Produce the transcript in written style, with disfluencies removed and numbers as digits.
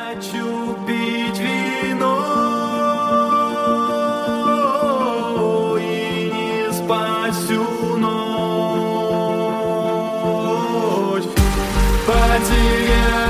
хочу пить вино и не спать всю ночь, потерять